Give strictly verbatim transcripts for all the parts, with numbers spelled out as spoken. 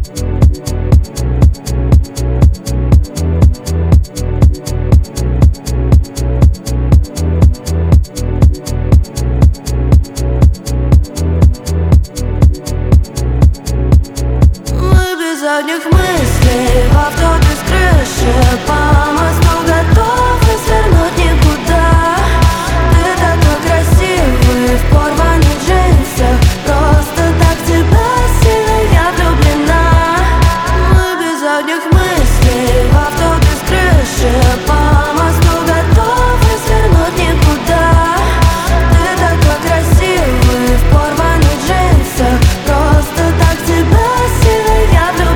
Задних мыслей в авто без крыши, по мосту готовы свернуть никуда. Ты такой красивый в порванных джинсах, просто так в тебя сильно я влюблена. Мы без задних мыслей в авто без крыши, по мосту готовы свернуть никуда. Ты такой красивый в порванных джинсах, просто так в тебя сильно я влюблена.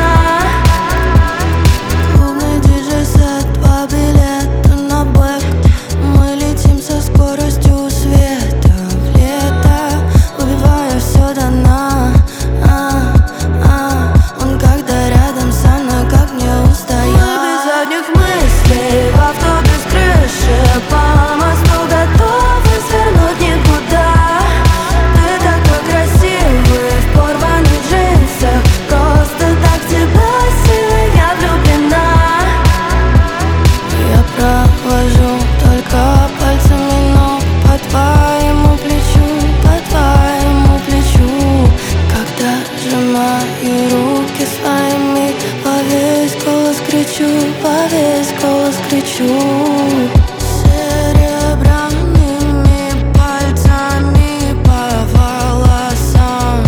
Клубный диджей-сет, два билета на бэк. Мы летим со скоростью света в лето, убивая все до дна. а, а, Он когда рядом со мной, как не устоять. Мы без задних мыслей в авто без крыши, по мосту готовы свернуть никуда. Ты такой красивый в порванных джинсах, просто так в тебя сильно я влюблена. Я провожу только пальцами ног по твоему плечу, по твоему плечу. Когда сжимаю руки своими, во весь голос кричу, во весь голос кричу. Серебряными пальцами по волосам,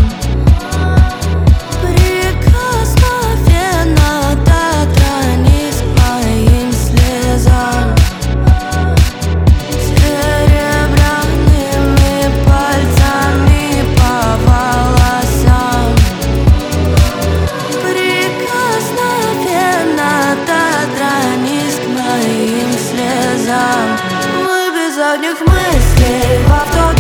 прикосновенно дотронись к моим слезам. Серебряными пальцами по волосам, прикосновенно дотронись к моим слезам. Мы без задних мыслей в авто